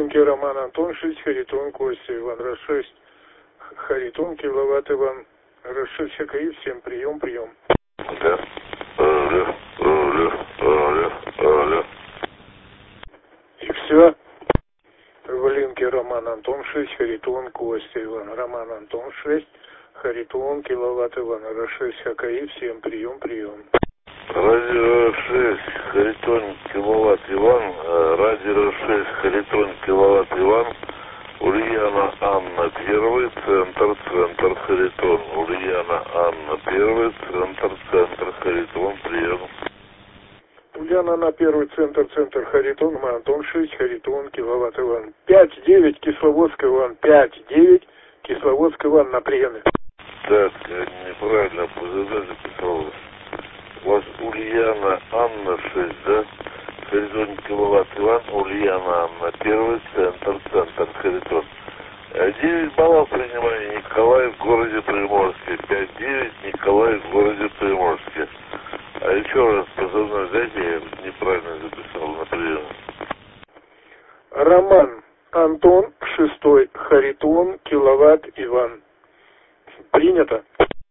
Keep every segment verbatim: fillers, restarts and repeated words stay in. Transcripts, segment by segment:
Волынки Роман Антон шесть, Харитон Костя Иван раз шесть, Харитон киловатт Иван раз шесть, ХКИ, всем прием, прием. Да. Алло, алло, алло, алло. И все. Волынки Роман Антон шесть, Харитон Костя Иван Роман Антон шесть, Харитон киловатт Иван раз шесть, ХКИ, всем прием, прием. Радио шесть, Харитон киловатт Иван, радио шесть, Харитон киловатт Иван, Ульяна Анна первый, центр, центр, Харитон, Ульяна Анна первый, центр, центр, Харитон, прием. Ульяна на первый, центр, центр, Харитон, Антон шесть, Харитон, киловатт Иван. пять девять, Кисловодск Иван, пять девять, Кисловодск Иван на приеме. Так, неправильно ПЗД записал. У вас Ульяна Анна шесть, да? Харитон киловатт Иван, Ульяна Анна первый, центр, центр, Харитон. девять баллов принимаю, Николай в городе Приморске. пять девять, Николай в городе Приморске. А еще раз позывной дайте, я неправильно записал на прием. Роман Антон шестой, Харитон киловатт Иван. Принято.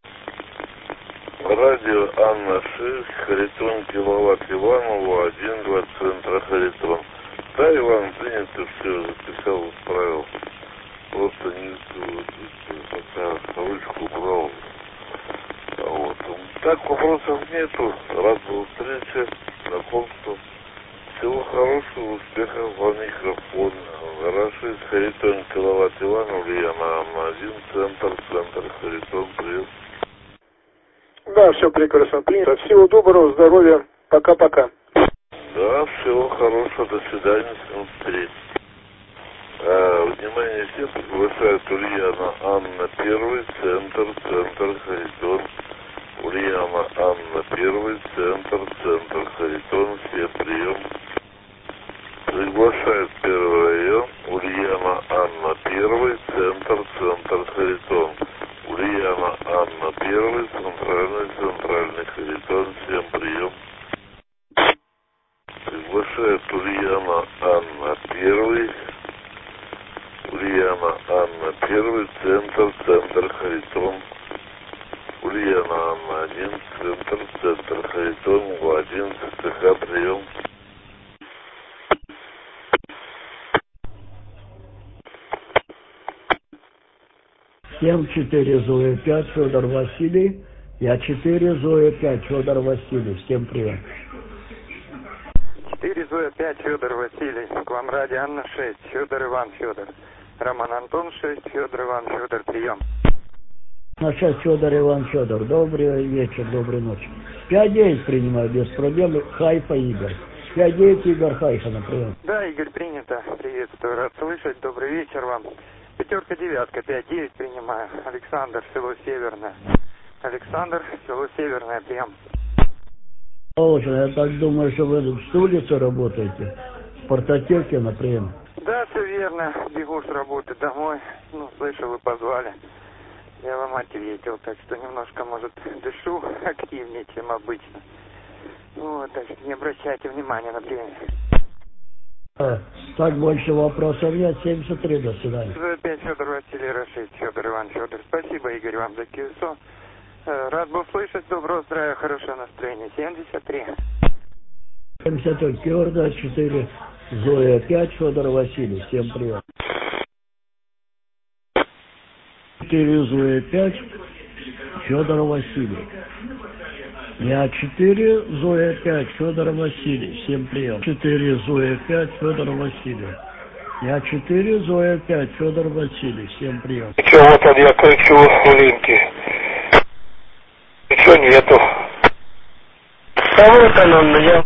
Радио Анна шесть, Харитон киловатт Иванову один, два центра, Харитон. Да, Иван, принято, все, записал, отправил. Просто не пока ручку убрал. Вот. Так, вопросов нету. Рад был встрече, знакомству. Всего хорошего, успехов, вам микрофон. Рашид, Харитон киловатт Иван, Ульяна Анна один, центр, центр, Харитон, привет. Да, все прекрасно принято. Всего доброго, здоровья. Пока-пока. Да, всего хорошего, до свидания, всем встреч. А, внимание, всем приглашает Ульяна Анна первый, центр, центр, Харитон. Ульяна Анна первый, центр, центр, Харитон, всем прием. Приглашает первый район, Ульяна Анна первый, центр, центр, Харитон. Ульяна Анна первый, центральный, центральный, Харитон, всем прием. Приглашает Ульяна Анна первый, Ульяна Анна первый, центр, центр, Харитон. Ульяна Анна один, центр, центр, Харитон, У один, ЦТХ, прием. семь четыре Зоя пять, Федор Василий. Я четыре Зоя пять, Федор Василий. Всем привет. четыре Зоя пять, Федор Василий. К вам радио Анна шесть, Федор Иван Федор. Роман Антон шесть, Федор Иван Федор, прием. На шесть Федор Иван Федор. Добрый вечер, доброй ночи. пять девять принимаю без проблем. Хайфа Игорь. пять девять Игорь Хайфа на прием. Да, Игорь, принято. Приветствую, рад слышать. Добрый вечер вам. Пятерка, девятка, пять девять принимаю. Александр, село Северное. Александр, село Северное, прием. Очень, я так думаю, что вы с улицы работаете. В портотеке на прием. Да, все верно. Бегу с работы домой. Ну, слышу, вы позвали. Я вам ответил, так что немножко, может, дышу активнее, чем обычно. Вот, так что не обращайте внимания на прием. А, так больше вопросов нет. семьдесят три, до свидания. опять Федор Василий Рашид, Федор Иван Федор. Спасибо, Игорь, вам за КСО. Рад был слышать. Доброго здравия, хорошего настроения. семьдесят три. семьдесят три, Киорда, четыре Зоя пять, Федор Василий. Всем привет. четыре Зоя пять, Федор Василий. Я четыре Зоя пять, Федор Василий. Всем привет. четыре Зоя пять, Федор Василий. Я четыре Зоя пять, Федор Василий. Всем привет. Че, вот он, я кричу в Улинке. Ничего нету. А вот он, он меня.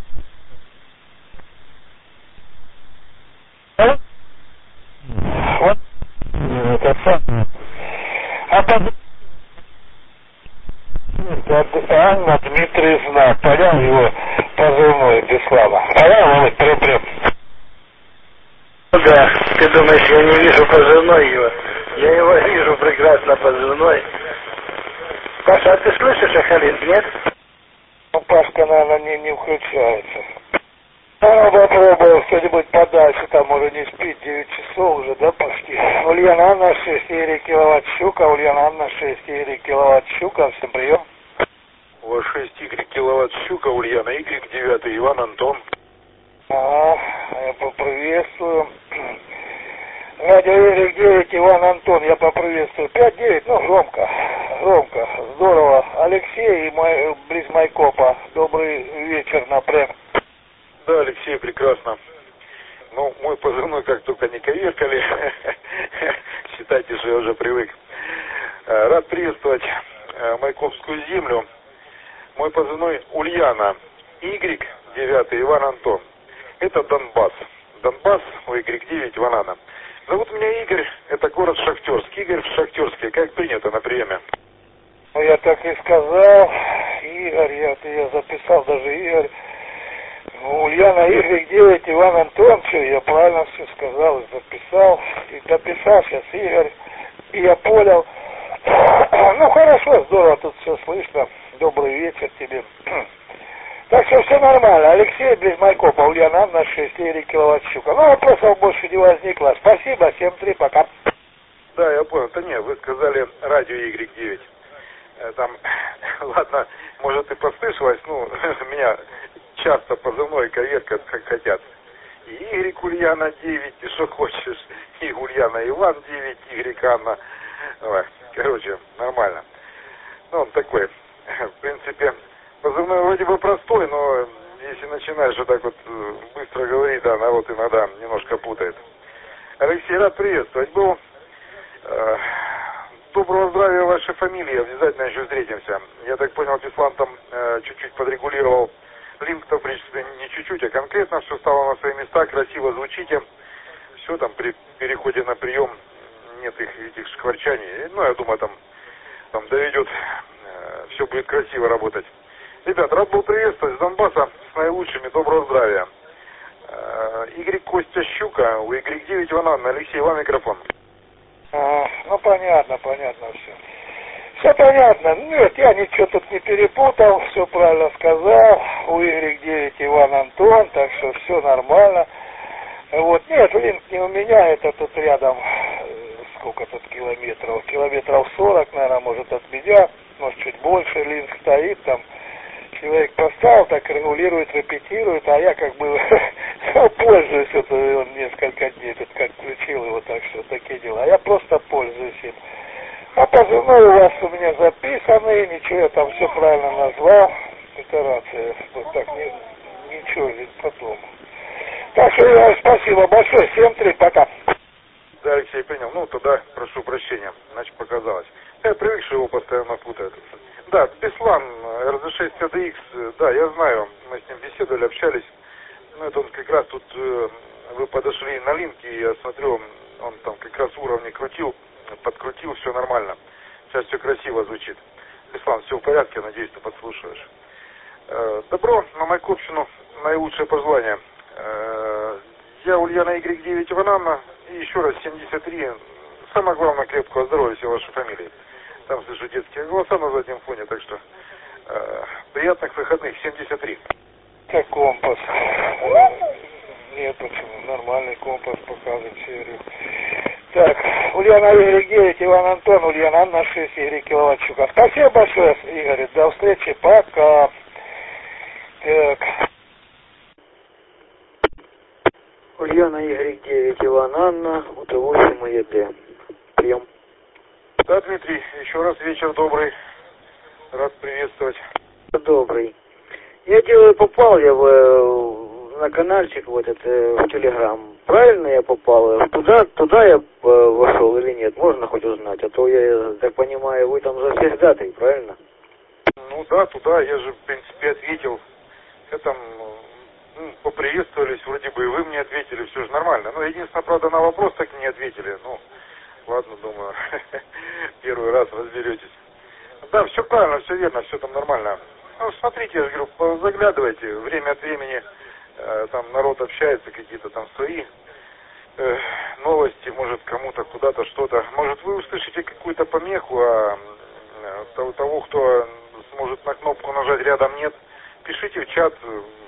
А? Вот. Это сам. А под... Анна Дмитриевна, поля его позывной Беслава. Поля, Володь, прям-прям. Да, ты думаешь, я не вижу позывной его? Я его вижу прекрасно позывной. Паша, а ты слышишь, Ахалин, нет? Ну, Пашка, наверное, не, не включается. Ну, попробую что-нибудь подальше, там уже не спит, девять часов уже, да, почти. Ульяна Анна, шесть Игорь киловатт щука, Ульяна Анна, шесть Игорь киловатт щука, всем прием. У вас шесть Игорь киловатт щука, Ульяна Игорь девять, Иван Антон. Ага, я поприветствую. Радио Игорь девять, Иван Антон, я поприветствую. пять девять, ну, громко, громко, здорово. Алексей, мой, близ Майкопа, добрый вечер, напрям. Да, Алексей, прекрасно. Ну, мой позывной как только не коверкали. Считайте, что я уже привык. Рад приветствовать Майкопскую землю. Мой позывной Ульяна Y девять, Иван Антон. Это Донбасс. Донбасс, у Y девять, Иван Анна. Зовут меня Игорь, это город Шахтерск. Игорь в Шахтерске, как принято на приеме? Ну, я так и сказал. Игорь, я, я записал даже Игорь. Ульяна Y девять, Иван Антон, что, я правильно все сказал и записал, и дописал сейчас Игорь, и я понял. Ну, хорошо, здорово, тут все слышно, добрый вечер тебе. Так что все нормально, Алексей, близ Майкопа, Ульяна Анна, шесть Игорь киловатт щука. Ну, вопросов больше не возникло, спасибо, семь три, пока. Да, я понял, да не, вы сказали радио Y девять. Там, ладно, может и послышалось, ну, меня часто позывной коверка как хотят. И Игорь Ульяна девять, и что хочешь, и Ульяна Иван девять, Игорь Анна. Ой, короче, нормально. Ну, он такой, в принципе, позывной вроде бы простой, но если начинаешь вот так вот быстро говорить, да, народ иногда немножко путает. Алексей, рад приветствовать был. Доброго здравия вашей фамилии, обязательно еще встретимся. Я так понял, Беслан там э, чуть-чуть подрегулировал линк-то, в принципе, не чуть-чуть, а конкретно все стало на свои места, красиво звучите. Все там при переходе на прием нет их этих шкварчаний. Ну, я думаю, там, там доведет, э, все будет красиво работать. Ребят, рад был приветствовать с Донбасса, с наилучшими, доброго здравия. Э, Игорь Костя Щука, у Y девять, Иван Анна, Алексей, вам микрофон. А, ну, понятно, понятно все. Все понятно. Нет, я ничего тут не перепутал, все правильно сказал. У Y девять Иван Антон, так что все нормально. Вот, нет, линк не у меня, это тут рядом, сколько тут километров? Километров сорок, наверное, может, от меня, может, чуть больше линк стоит там. Человек поставил, так регулирует, репетирует, а я как бы пользуюсь, это он несколько дней тут как включил его, так что такие дела. А я просто пользуюсь им. А позывной у вас у меня записанный, ничего, я там все правильно назвал. Это рация, вот так, не, ничего, ведь потом. Так что я, спасибо большое, семь три, пока. Да, Алексей, принял. Ну, тогда прошу прощения, значит, показалось. Я привык, что его постоянно путают. Да, Беслан, эр зэ шесть тэ дэ икс, да, я знаю, мы с ним беседовали, общались. Ну, это он как раз тут, э, вы подошли на линке, и я смотрю, он там как раз уровни крутил, подкрутил, все нормально. Сейчас все красиво звучит. Беслан, все в порядке, надеюсь, ты подслушиваешь. Э, добро на Майкопщину, наилучшее пожелание. Э, я Ульяна Y девять, Иван Анна, и еще раз семьдесят три. Самое главное, крепкого здоровья всей вашей фамилии. Там слышу детские голоса на заднем фоне, так что э, приятных выходных, семьдесят три. Как компас. Нет, почему? Нормальный компас показывает серию. Так, Ульяна Y девять, Иван Антон, Ульяна Анна, шесть Игорь киловатт щука. Спасибо большое, Игорь. До встречи, пока. Так. Ульяна Y девять, Иван Анна, У Т восемь и Е Д. Прием. Да, Дмитрий, еще раз вечер добрый. Рад приветствовать. Добрый. Я делаю, попал я в, на каналчик в этот, в Телеграм. Правильно я попал? Туда, туда я вошел или нет? Можно хоть узнать? А то я, так понимаю, вы там завсегдатай, правильно? Ну да, туда я же, в принципе, ответил. Я там, ну, поприветствовались, вроде бы и вы мне ответили, все же нормально. Ну, единственное, правда, на вопрос так не ответили. Ну, ладно, думаю, первый раз разберетесь. Да, все правильно, все верно, все там нормально. Ну, смотрите, я же говорю, заглядывайте, время от времени э, там народ общается, какие-то там свои э, новости, может кому-то куда-то что-то. Может вы услышите какую-то помеху, а э, того, кто сможет на кнопку нажать рядом нет. Пишите в чат,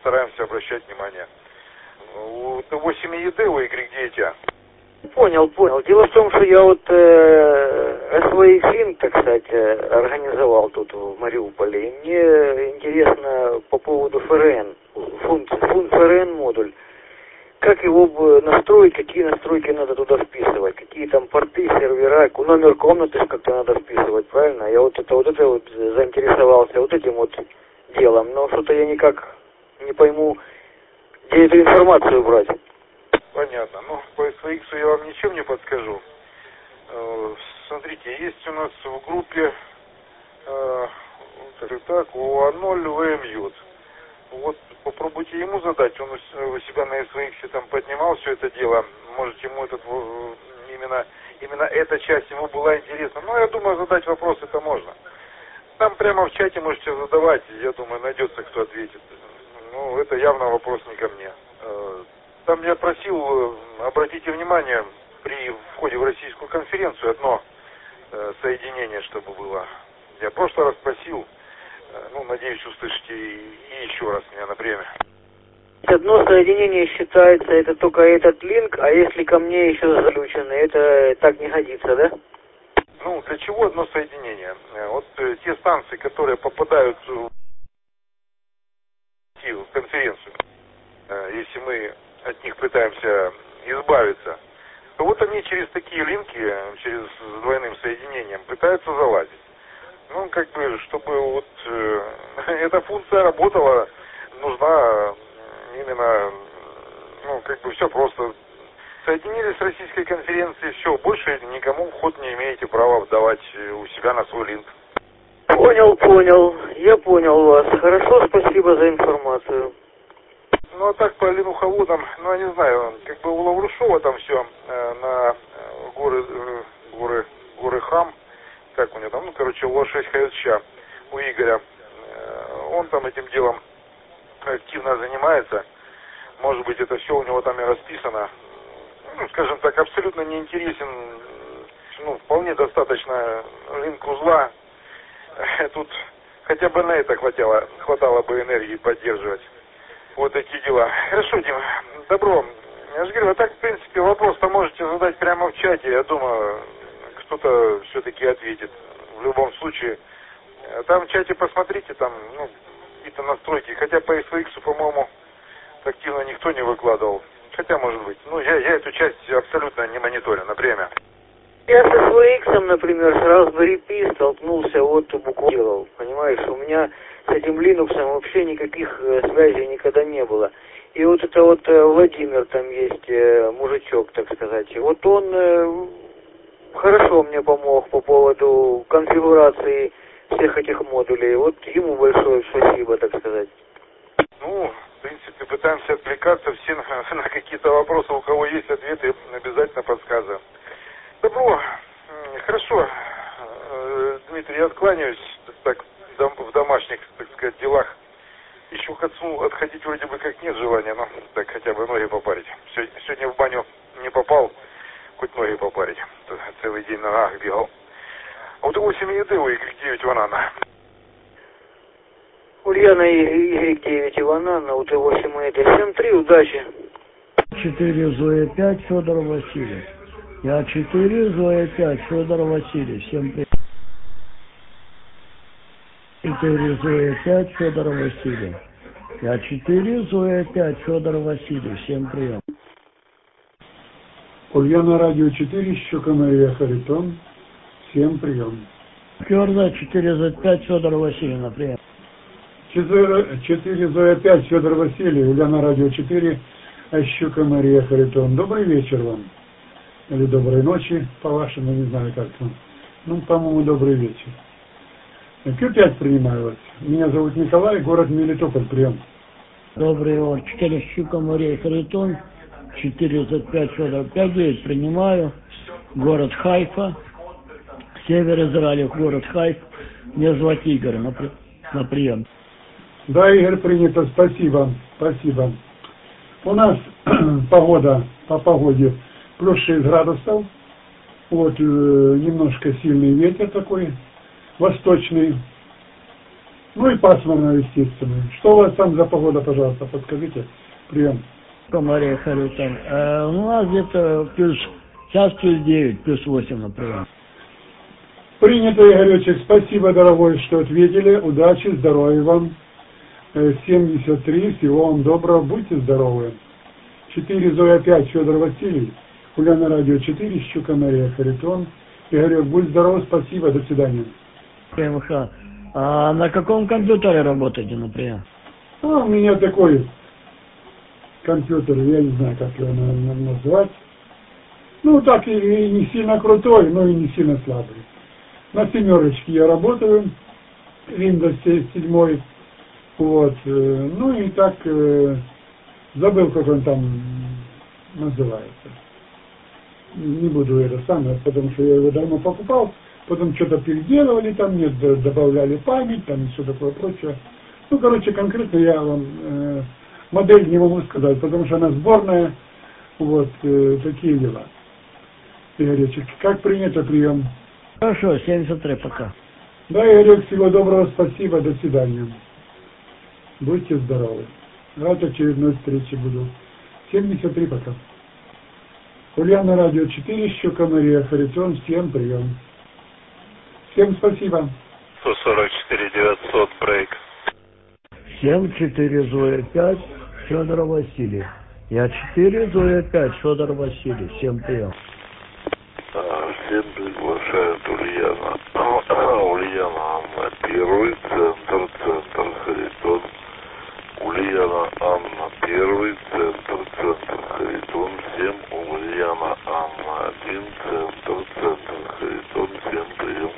постараемся обращать внимание. У Т восемь и Д, у Y девять А. Понял, понял. Дело в том, что я вот э, эс ви икс, так сказать, э, организовал тут в Мариуполе. И мне интересно по поводу эф эр эн, функции, функции эф эр эн модуль. Как его настроить, какие настройки надо туда вписывать, какие там порты, сервера, номер комнаты как-то надо вписывать, правильно? Я вот это вот это вот заинтересовался вот этим вот делом, но что-то я никак не пойму, где эту информацию брать. Понятно. Ну, по эс ви икс я вам ничем не подскажу. Смотрите, есть у нас в группе э, так, о а ноль вэ эм ю. Вот попробуйте ему задать, он у себя на эс ви икс там поднимал все это дело. Может, ему этот именно, именно эта часть ему была интересна. Но я думаю, задать вопрос это можно. Там прямо в чате можете задавать, я думаю, найдется кто ответит. Ну, это явно вопрос не ко мне. Там я просил, обратите внимание, при входе в российскую конференцию одно соединение, чтобы было. Я в прошлый раз просил, ну, надеюсь, услышите и еще раз меня на время. Одно соединение считается, это только этот линк, а если ко мне еще заключено, это так не годится, да? Ну, для чего одно соединение? Вот те станции, которые попадают в конференцию, если мы от них пытаемся избавиться, то вот они через такие линки, через с двойным соединением пытаются залазить. Ну, как бы, чтобы вот э, эта функция работала, нужна именно, ну, как бы все просто. Соединились с российской конференцией, все, больше никому вход не имеете права давать у себя на свой линк. Понял, понял, я понял вас. Хорошо, спасибо за информацию. Ну, а так по линуховодам, ну, я не знаю, как бы у Лаврушова там все э, на горы, э, горы, горы Хам, как у него там, ну, короче, Л шесть Х Щ у Игоря. Э, он там этим делом активно занимается. Может быть, это все у него там и расписано. Ну, скажем так, абсолютно не интересен, ну, вполне достаточно линк узла. Тут хотя бы на это хватало, хватало бы энергии поддерживать. Вот такие дела. Хорошо, Дима, добро. Я же говорю, а так, в принципе, вопрос-то можете задать прямо в чате. Я думаю, кто-то все-таки ответит. В любом случае. Там в чате посмотрите, там, ну, какие-то настройки. Хотя по эс ви икс, по-моему, активно никто не выкладывал. Хотя, может быть. Ну, я, я эту часть абсолютно не мониторю на время. Я с эс ви икс, например, с Raspberry Pi столкнулся, вот буквально делал. Понимаешь, у меня с этим Linux вообще никаких э, связей никогда не было. И вот это вот э, Владимир там есть, э, мужичок, так сказать. Вот он э, хорошо мне помог по поводу конфигурации всех этих модулей. Вот ему большое спасибо, так сказать. Ну, в принципе, пытаемся отвлекаться все на, на какие-то вопросы. У кого есть ответы, обязательно подсказываем. Добро. Хорошо. Дмитрий, я откланяюсь так, в домашних, так сказать, делах. Еще к отцу отходить вроде бы как нет желания, но так хотя бы ноги попарить. Сегодня в баню не попал, хоть ноги попарить. Целый день на ногах бегал. А у того семьи Д, у Y девять Ванана. Ульяна Y девять Иванана, у Т восемь и Д семь три, удачи. четыре Зоя пять, Федор Васильев. Я четыре Зоя пять, Федор Васильев. Всем привет. четыре Зоя пять, Федор Васильев. Я четыре Зоя пять, Федор Васильев. Всем прием. Ульяна радио четыре, Щука Мария Харитон. Всем прием. Федор четыре Зоя пять, Федор Васильев. На прием. четыре Зоя пять, Федор Васильев. Ульяна радио четыре, Щука Мария Харитон. Добрый вечер вам. Или доброй ночи, по-вашему, не знаю как там. Ну, по-моему, добрый вечер. Q пять принимаю вас. Меня зовут Николай, город Мелитополь, прием. Добрый вечер. четыре Щука Мария Харитон. четыре пять Федор пять девять принимаю. Город Хайфа. Север Израиля, город Хайфа. Меня зовут Игорь на, при... на прием. Да, Игорь, принято. Спасибо. Спасибо. У нас погода по погоде плюс шесть градусов. Вот э, немножко сильный ветер такой, восточный. Ну и пасмурно, естественно. Что у вас там за погода, пожалуйста, подскажите. Прием. Мария Харитон. Э, у нас где-то плюс, сейчас плюс девять, плюс восемь, например. Принято, Игоречек. Спасибо, дорогой, что ответили. Удачи, здоровья вам. семьдесят три, всего вам доброго. Будьте здоровы. четыре, Зоя пять, Федор Васильевич. Ульяна Радио четыре, Щука Мария Харитон. Игорек, будь здоров, спасибо, до свидания. ПМХ. А на каком компьютере работаете, например? А, у меня такой компьютер, я не знаю, как его назвать. Ну, так и, и не сильно крутой, но и не сильно слабый. На семерочке я работаю, Windows семь, вот, ну и так, забыл, как он там называется. Не буду это самое, потому что я его давно покупал, потом что-то переделывали там, нет, добавляли память, там и все такое прочее. Ну, короче, конкретно я вам э, модель не могу сказать, потому что она сборная, вот, э, такие дела. Игоречек, как принято прием? Хорошо, семьдесят три пока. Да, Игорек, всего доброго, спасибо, до свидания. Будьте здоровы. Рад очередной встречи буду. семьдесят три пока. Ульяна Радио четыре, Щука Мария Харитон, всем прием. Всем спасибо. сто сорок четыре девятьсот, брейк. семь четыре Зоя пять, Федор Василий. Я четыре Зоя пять, Федор Василий. Всем прием. А, всем приглашают Ульяна. Ульяна Анна, первый, центр, центр, Харитон. Ульяна Анна, первый, центр, центр, Харитон. Всем Ульяна Анна, один, центр, центр, Харитон. Всем прием.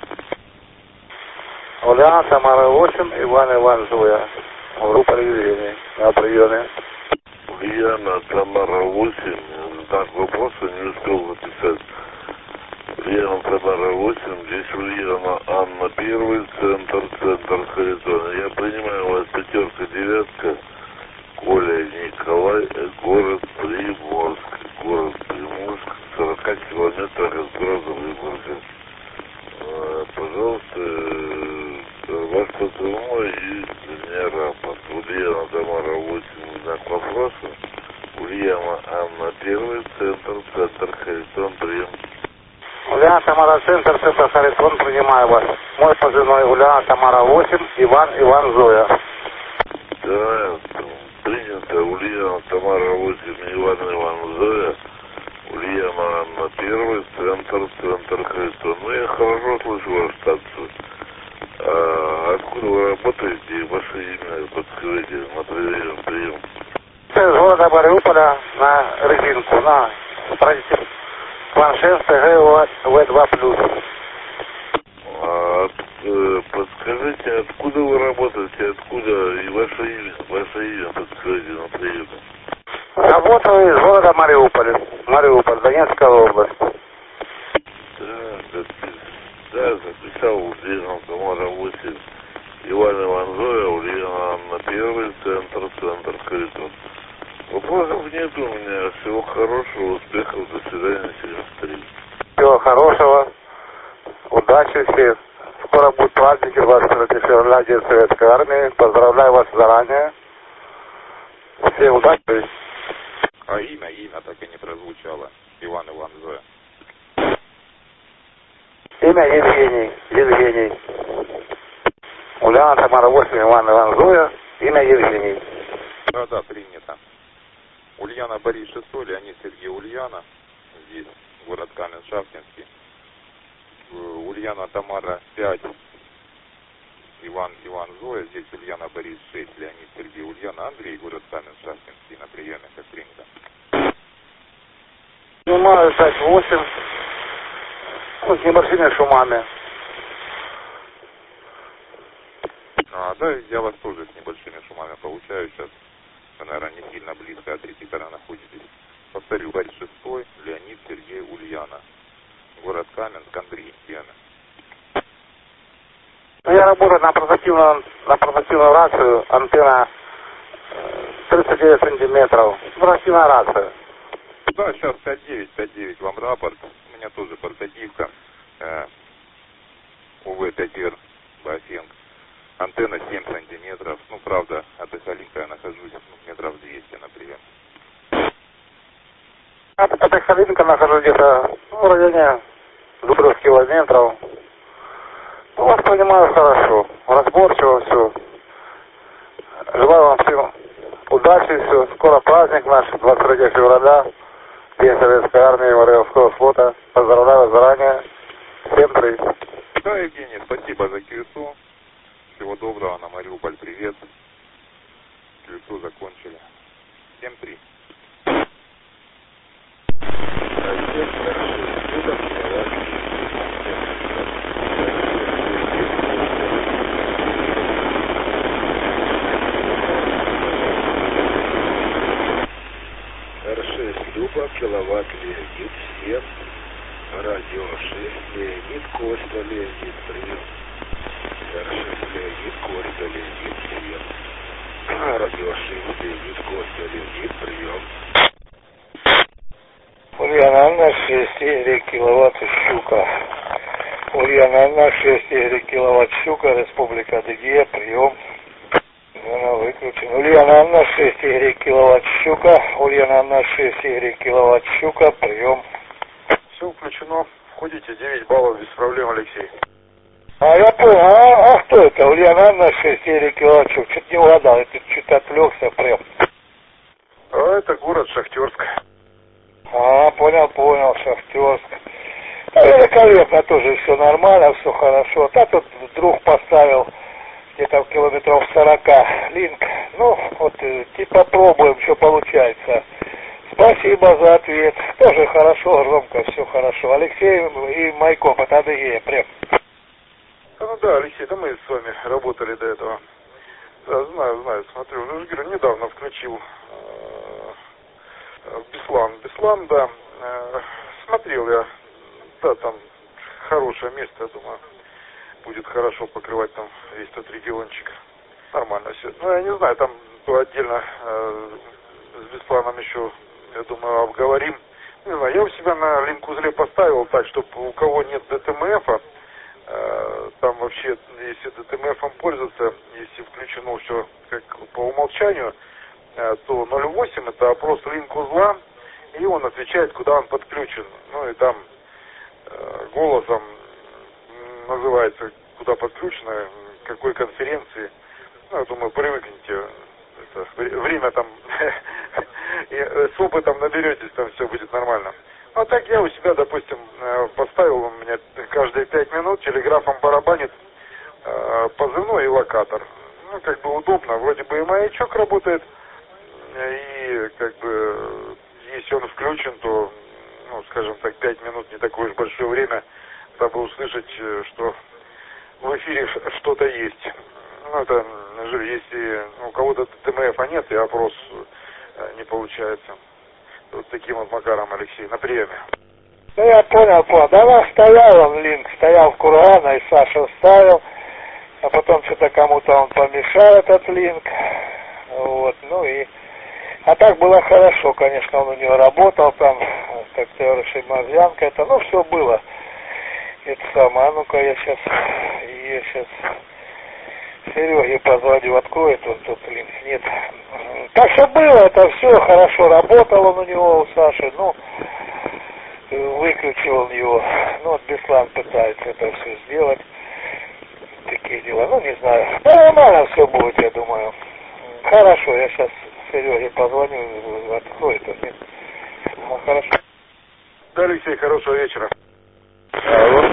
Ульяна Тамара восемь, Иван Иван Зоя. Группа регулирования на приеме. Ульяна Тамара восемь, знак вопроса не успел написать. Ульяна Тамара восемь, здесь Ульяна Анна первый, центр, центр Харитона. Я принимаю у вас пятерка, девятка, Коля Николай, город Приморск. Город Приморск, сорок километров от города Приморска. Пожалуйста, ваш поцелуй и для меня рапорт. Ульяна Тамара восемь, знак вопроса. Ульяна Анна первый, центр, центр Харитон, прием. Ульяна Тамара центр, центр Харитон, принимаю вас. Мой позывной Ульяна Тамара восемь, Иван Иван Зоя. Да, принято. Ульяна Тамара восемь, Иван Иван Зоя. Ульяна Анна первый, центр, центр Харитон. Ну, я хорошо слышу вашу станцию. А откуда вы работаете? Ваше имя подскажите на прием. прием. С города Мариуполя на резинку, на пройти планшет вэ два плюс. А, э, подскажите, откуда вы работаете, откуда и ваше имя, ваше имя подскажите на прием. Работаю из города Мариуполя. Мариуполь, Донецкая область. Да, да, записал Ульяна Тамара восемь, Иван Иван Зоя, Ульяна Анна первый, центр, центр Харитон. Вопросов нет у меня. Всего хорошего, успехов, до свидания, семьдесят три. Всего хорошего, удачи всем. Скоро будет праздник двадцать третьего февраля, День Советской Армии. Поздравляю вас заранее. Всем удачи. А имя, имя так и не прозвучало. Иван Иван Зоя. Имя Евгений. Евгений. Ульяна Тамара восемь, Иван Иван Зоя. Имя Евгений. Да, да, принято. Ульяна Борис шестой, Леонид Сергей Ульяна. Здесь город Каменшахтинский. Ульяна Тамара пять, Иван Иван Зоя. Здесь Ульяна Борис шесть, Леонид Сергей Ульяна Андрей, город Каменшахтинский. На приеме, как принято. Снимаю пять восемь. Ну, с небольшими шумами. А, да, я вас тоже с небольшими шумами получаю сейчас. Вы, наверное, не сильно близко от репетитора находитесь. Повторю, Борис шестой, Леонид Сергей Ульяна. Город Каменск, Андрей, Яна. Ну, я работаю на портативную, на портативную рацию, антенна тридцать девять сантиметров. Портативная рация. Да, сейчас пять девять, пять девять вам рапорт. У меня тоже портативка. Э, УВ пять эр, Бафенг. антенна семь сантиметров. Ну, правда, от Эхолинка я нахожусь ну, метров двести на прием. От, от Эхолинка нахожусь где-то ну, в районе двух километров. Ну, вас понимаю хорошо, разборчиво все. Желаю вам всем удачи, все. Скоро праздник наш, двадцать третьего февраля, День Советской Армии, Военно-Морского флота. Поздравляю заранее. Всем привет. Да, Евгений, спасибо за КСУ. Всего доброго, на Мариуполь привет. КСУ закончили. Всем три. эр шесть Люба, киловатт Леонид, семь, радио шесть, Леонид, Костя, Леонид, прием. эр шесть Леонид, Костя, Леонид, семь, радио шесть, Леонид, Костя, Леонид, прием. Ульяна Анна, шесть Y киловатт Щука. Ульяна Анна, шесть Y киловатт Щука, Республика Адыгея, прием. Она выключена. Ульяна Анна, шесть Y киловатт Щука. Ульяна Анна, шесть Y киловатт Щука, прием. Все включено. Входите, девять баллов без проблем, Алексей. А я понял, а, а кто это? Ульяна Анна, шесть Y киловатт Щука. Чуть не угадал, это чуть отвлекся прям. А это город Шахтерск. А, понял, понял, Шахтерск. Ну, великолепно, тоже все нормально, все хорошо. Да, тут друг поставил где-то километров сорока линк. Ну, вот, типа пробуем, что получается. Спасибо за ответ. Тоже хорошо, громко, все хорошо. Алексей и Майко, от Адыгея, прям. Ну да, Алексей, да мы с вами работали до этого. Да, знаю, знаю, смотрю. Ну, я говорю, недавно включил Беслан. Беслан, да. Смотрел я. Да, там хорошее место, я думаю. Будет хорошо покрывать там весь тот региончик. Нормально все. Ну, я не знаю, там отдельно э, с Бесланом еще, я думаю, обговорим. Не знаю, я у себя на линк-узле поставил так, чтобы у кого нет ДТМФа, э, там вообще, если ДТМФом пользоваться, если включено все как по умолчанию, э, то ноль восемь это опрос линк-узла, и он отвечает, куда он подключен. Ну и там э, голосом называется, куда подключено, какой конференции. Ну, я думаю, привыкните. Это, время там, с опытом наберетесь, там все будет нормально. А так я у себя, допустим, поставил, у меня каждые пять минут телеграфом барабанит позывной и локатор. Ну, как бы удобно. Вроде бы и маячок работает, и как бы, если он включен, то, ну, скажем так, пять минут не такое уж большое время, чтобы услышать, что в эфире что-то есть. Ну, это если у кого-то ТМФа нет, и опрос не получается. Вот таким вот макаром, Алексей, на приеме. Ну, я понял, понял. Да, она стоял, он линк, стоял в Кургана, и Саша вставил, а потом что-то кому-то он помешал, этот линк. Вот, ну и... А так было хорошо, конечно, он у него работал там, как Теорыши Морзянка, это, ну, все было. Это самое, а ну-ка я сейчас, я сейчас Сереге позвоню, откроет он тут линк, нет. Так что было, это все хорошо, работал он у него, у Саши, ну, выключил он его, ну, вот Беслан пытается это все сделать, такие дела, ну, не знаю, да, нормально все будет, я думаю. Хорошо, я сейчас Сереге позвоню, откроет он, нет. Ну, хорошо. Да, Алексей, хорошего вечера. Алло.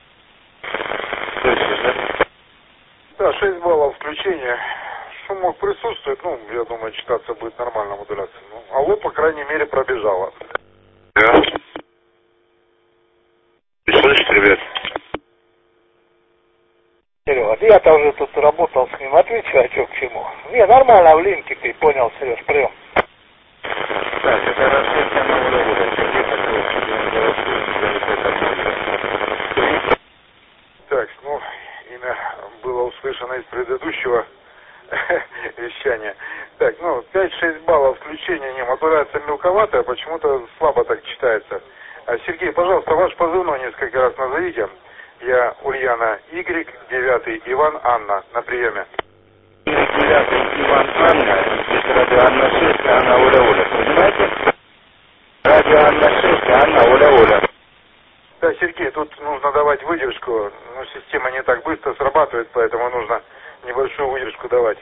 Да, шесть баллов включения. Шумок присутствует, ну, я думаю, читаться будет нормально, модуляция. Ну, алло, по крайней мере, пробежала. Да. Ты слышишь, ребят? Серега, я-то уже тут работал с ним, отвечаю, что к чему. Не, нормально в линке ты, понял, Сереж, прием. Так, это расчет нового работы. Так, ну, имя было услышано из предыдущего вещания. Так, ну, пять-шесть баллов включения, не, модуляция мелковатая, почему-то слабо так читается. А, Сергей, пожалуйста, ваш позывной несколько раз назовите. Я Ульяна Y, девятый Иван Анна на приеме. девятый Иван Анна, здесь радио Анна шесть, Анна Оля Оля, понимаете? Радио Анна шесть, Анна Оля Оля. Да, Сергей, тут нужно давать выдержку, ну, система не так быстро срабатывает, поэтому нужно небольшую выдержку давать.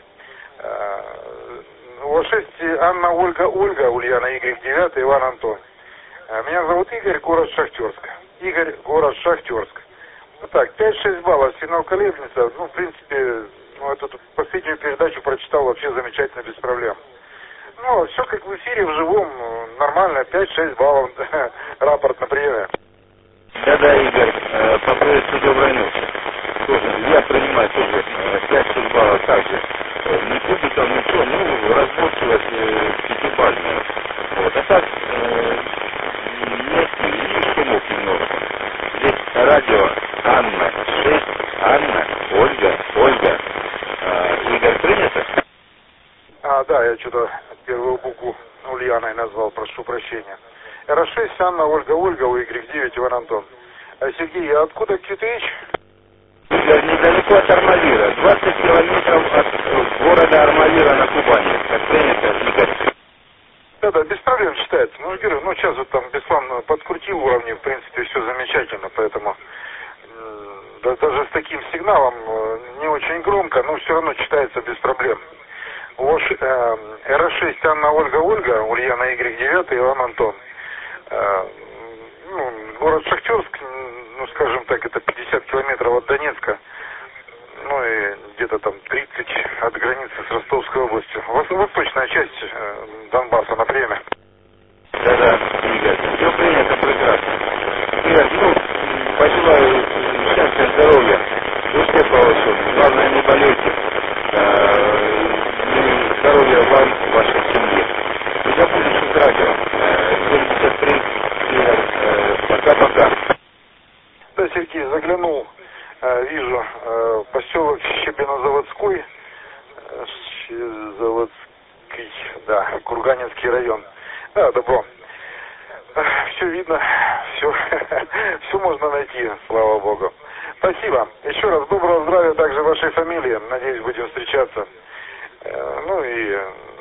У вас шесть Анна Ольга Ольга, Ульяна Y девятый, Иван Антон. Меня зовут Игорь, город Шахтерск. Игорь, город Шахтерск. Ну так, пять-шесть баллов, сигнал колесница, ну, в принципе, ну, эту последнюю передачу прочитал вообще замечательно, без проблем. Ну, все как в эфире, в живом, нормально, пять-шесть баллов, рапорт на приеме. Да-да, Игорь, э, по приветствию доброй ночи. Тоже, я принимаю тоже пять-шесть баллов также. Не буду там ничего, ну, разборчивость э, пятибалльная. Вот, а так, э, нет, и шумов немного. Здесь радио Анна шесть, Анна, Ольга, Ольга. Э, Игорь, принято? А, да, я что-то первую букву Ульяной назвал, прошу прощения. эр шесть, Анна, Ольга, Ольга, Y девять, Иван Антон. А, Сергей, а откуда кью ти эйч? Недалеко от Армавира, двадцать километров от города Армавира на Кубани. Как принято, Игорь. Да-да, без проблем читается. Ну, говорю, ну, сейчас вот там Беслан подкрутил уровни, в принципе, все замечательно, поэтому да, даже с таким сигналом не очень громко, но все равно читается без проблем. Вот э, эр шесть, Анна, Ольга, Ольга, Ульяна Y девять, Иван Антон. Э, ну, город Шахтерск, ну, скажем так, это пятьдесят километров от Донецка, ну и где-то там тридцать от границы с Ростовской областью. Восточная часть э, Донбасса на время. Да-да, Игорь, все принято прекрасно. Игорь, ну, пожелаю счастья, здоровья, успеха вашего, главное, не болейте. И здоровья вам, вашей семье. Не забудьте с радио. семьдесят три, пока-пока. Да, Сергей, заглянул, вижу, поселок Щебинозаводской, Заводский, да, Курганинский район. Да, добро. Все видно, все, все можно найти, слава богу. Спасибо. Еще раз доброго здравия также вашей фамилии. Надеюсь, будем встречаться. Ну и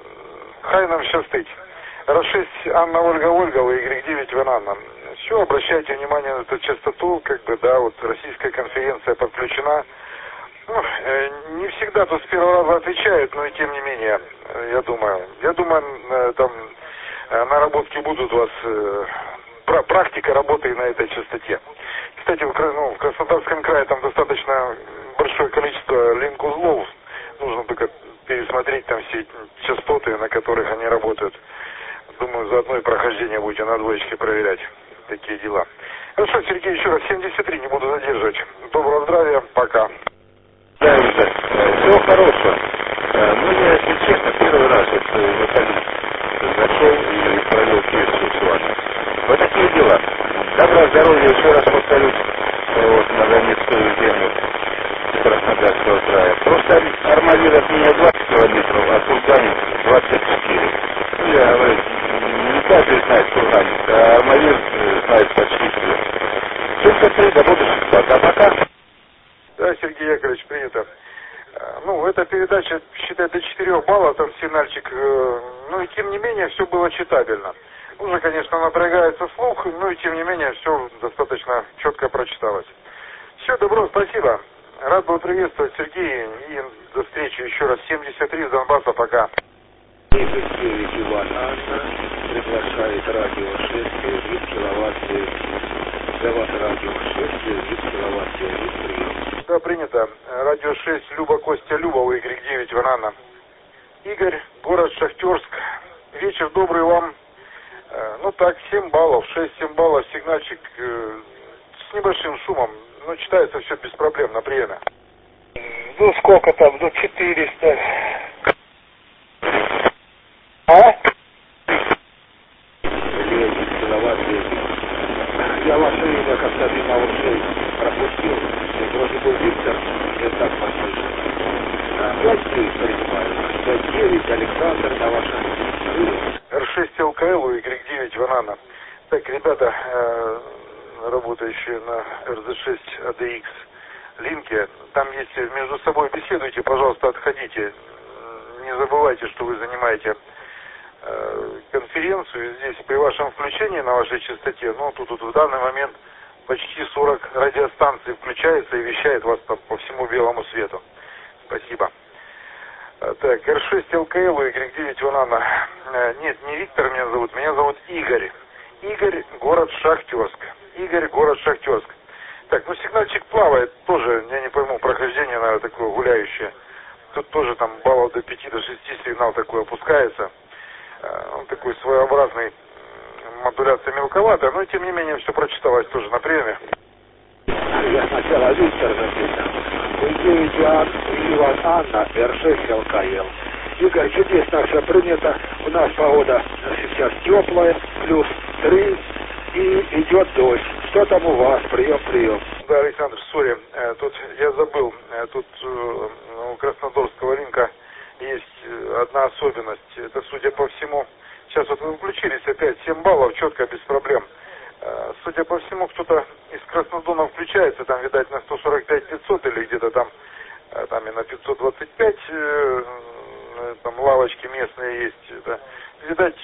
хай нам счастыть. эр шесть, Анна, Ольга, Ольга, Y девять, Иван Анна. Все, обращайте внимание на эту частоту, как бы, да, вот российская конференция подключена. Ну, не всегда тут с первого раза отвечают, но и тем не менее, я думаю, я думаю, там наработки будут у вас, практика работы на этой частоте. Кстати, в, ну, в Краснодарском крае там достаточно большое количество линк-узлов, нужно только пересмотреть там все частоты, на которых они работают. Думаю, заодно и прохождение будете на двоечке проверять. Такие дела. Хорошо, Сергей, еще раз, семьдесят три, не буду задерживать. Доброго здравия, пока. Да, Игорь, всего хорошего. Ну, я, если честно, первый раз вот вокалист зашел и провел пьесу с вами. Вот такие дела. Добра, здоровья, еще раз повторюсь, вот, на Донецкую землю Краснодарского края. Просто Армавир от меня двадцать километров, а Курганин двадцать четыре. Ну, я говорю, не каждый знает Курганин, а Армавир знает почти все. семьдесят три, до будущих. Пока-пока. Да, Сергей Яковлевич, принято. Ну, эта передача, считай, до четырех баллов, там сигнальчик, ну и тем не менее, все было читабельно. Уже, конечно, напрягается слух, но и тем не менее, все достаточно четко прочиталось. Все, добро, спасибо. Рад был приветствовать Сергея и до встречи еще раз. семьдесят три с Донбасса, пока. тридцать девять Иван Анна приглашает радио шесть, девять киловатт, для вас радио шесть, девять киловатт, прием. Да, принято. Радио шесть, Люба, Костя, Люба, Y девять, Иван Анна. Игорь, город Шахтерск. Вечер добрый вам. Ну так, семь баллов, шесть-семь баллов, сигнальчик э, с небольшим шумом, но читается все без проблем на приеме. Ну сколько там, ну четыреста. А? Я ваше имя как-то мимо ушей пропустил. Вроде бы Виктор, я так послышал. пять три принимаю. пять девять, Александр, на вашем. эр шесть эл ка эл, Y девять, Ванана. Так, ребята, э, работающие на эр зэ шесть а дэ икс линке. Там есть, между собой беседуйте, пожалуйста, отходите. Не забывайте, что вы занимаете э, конференцию. Здесь при вашем включении на вашей частоте, ну, тут, тут в данный момент почти сорок радиостанций включается и вещает вас по, по всему белому свету. Спасибо. Так, эр шесть эл ка эл, игрек девять Ванана. Нет, не Виктор меня зовут, меня зовут Игорь. Игорь, город Шахтерск. Игорь, город Шахтерск. Так, ну сигнальчик плавает, тоже, я не пойму, прохождение, наверное, такое гуляющее. Тут тоже там баллов до пяти, до шести сигнал такой опускается. Он такой своеобразный, модуляция мелковатая, но тем не менее все прочиталось тоже на приеме. Я сначала Виктор записал. девять Иван Анна, эр шесть эл ка эл. Игорь, чудесно все принято. У нас погода сейчас теплая, плюс три, и идет дождь. Что там у вас? Прием, прием. Да, Александр, сори, тут я забыл, тут у Краснодарского рынка есть одна особенность. Это, судя по всему, сейчас вот вы включились опять, семь баллов, четко, без проблем. Судя по всему, кто-то из Краснодона включается, там, видать, на сто сорок пять пятьсот или где-то там, там и на пятьсот двадцать пять, там лавочки местные есть. Да. Видать,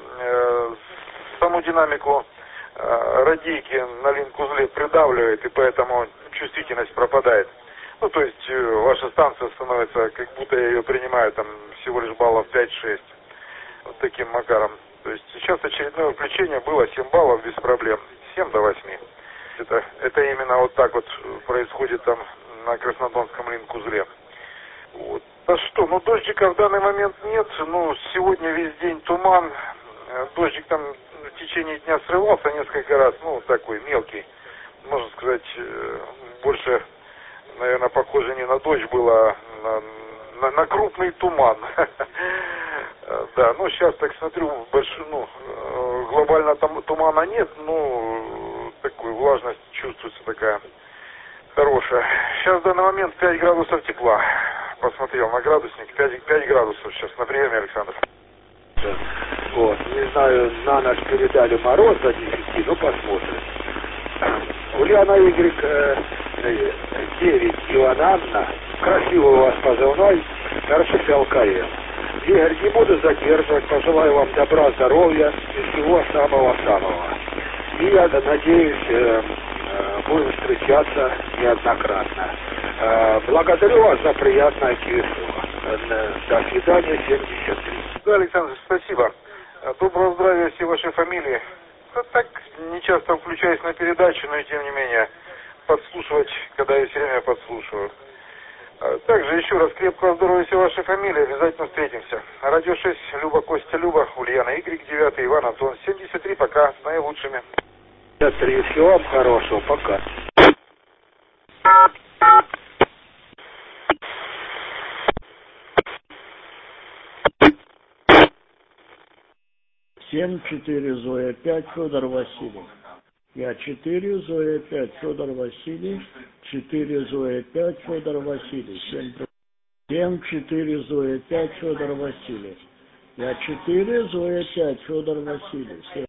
саму динамику радийки на линк-узле придавливает, и поэтому чувствительность пропадает. Ну, то есть ваша станция становится, как будто я ее принимаю, там, всего лишь баллов пять-шесть. Вот таким макаром. То есть сейчас очередное включение было семь баллов без проблем. семь до восьми. Это, это именно вот так вот происходит там на Краснодонском линк-узле. Вот. А что, ну дождика в данный момент нет. Ну, сегодня весь день туман. Дождик там в течение дня срывался несколько раз. Ну, такой мелкий. Можно сказать, больше, наверное, похоже не на дождь было, а на, на, на крупный туман. Да, ну сейчас так смотрю, большой, ну, глобально там тумана нет, но такой влажность чувствуется такая хорошая. Сейчас в данный момент пять градусов тепла. Посмотрел на градусник, пять, пять градусов сейчас на приеме, Александр. Вот, не знаю, на ночь передали мороз до десяти, ну посмотрим. Ульяна Y девять Иван Анна, красивый у вас позывной, эр шесть эл ка эл. Игорь, не буду задерживать, пожелаю вам добра, здоровья и всего самого-самого. И я надеюсь, э, э, будем встречаться неоднократно. Э, благодарю вас за приятное киевство. До свидания, семьдесят три. Да, Александр, спасибо. Доброго здравия всей вашей фамилии. Да, так, не часто включаюсь на передачу, но и тем не менее, подслушивать, когда я все время подслушиваю. Также еще раз крепкого здоровья всей вашей фамилии, обязательно встретимся. Радио шесть, Люба, Костя, Люба, Ульяна Y девять, Иван Антон, семьдесят три, пока, с наилучшими. семьдесят три, всего вам хорошего, пока. семь четыре Зоя пять Федор Васильев. Я четыре Зоя пять Федор Васильев. четыре Зоя пять Федор Васильев. семь четыре Зоя пять Федор Васильев. Я четыре Зоя пять Федор Васильев.